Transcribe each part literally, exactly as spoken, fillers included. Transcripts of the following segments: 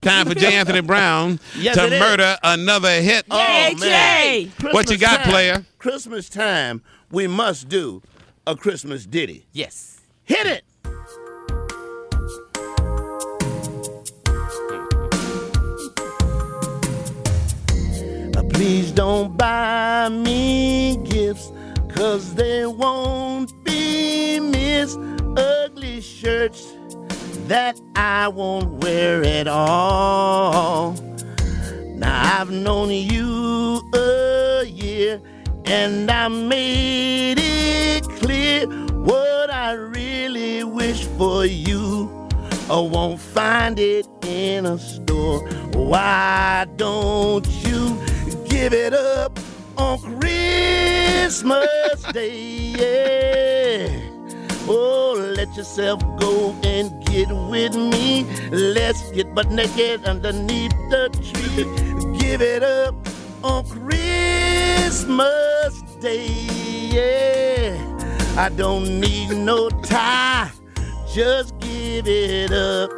Time for J. Anthony Brown Yes, to it is. murder another hit. Oh, Yay, man. Jay. What you got, time, player? Christmas time, we must do a Christmas ditty. Yes. Hit it. Uh, Please don't buy me gifts, cause they won't be missed. Ugly shirts that I won't wear at all. Now I've known you a year, and I made it clear what I really wish for you. I won't find it in a store. Why don't you give it up on Christmas Day? Yeah. Oh, let yourself go and get with me. Let's get butt naked underneath the tree. Give it up on Christmas Day. Yeah. I don't need no tie. Just give it up.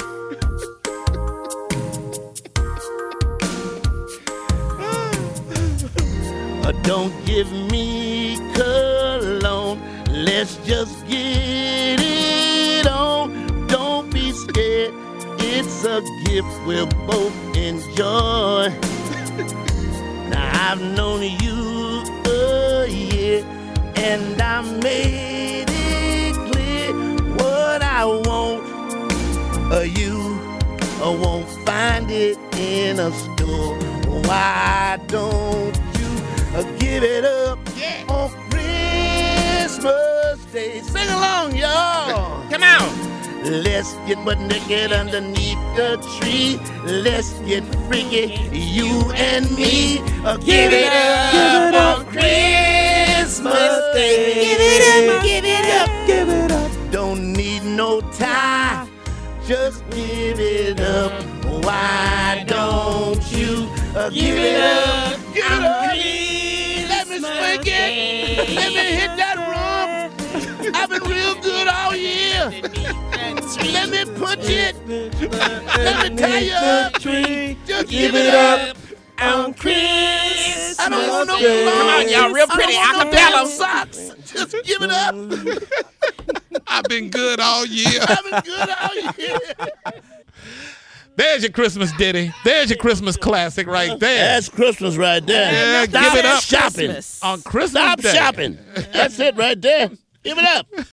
Uh, Don't give me cologne. Let's just get it on. Don't be scared. It's a gift we'll both enjoy. Now I've known you a year, and I made it clear what I want. Uh, you uh, won't find it in a store. Why don't you uh, give it up on Christmas Day? Sing along, y'all. Come on. Let's get butt naked underneath the tree. Let's get freaky, you and me. Uh, give, it up, give it up on Christmas Day. Give it up, give it up. Give it up. Don't need no tie. Just give it up. Why don't you uh, give, it up? Give it up. Let me swing it. Let me hit that rump. I've been real good all year. Let me punch it. Let me tie you up. Just give it up on Christmas. I don't want no Come on, y'all, real pretty I don't want no acapella. damn socks. Just give it up. I've been good all year. I've been good all year. There's your Christmas ditty. There's your Christmas classic right there. That's Christmas right there. Yeah, Stop give it up. shopping. Christmas. On Christmas Stop Day. shopping. That's it right there. Give it up.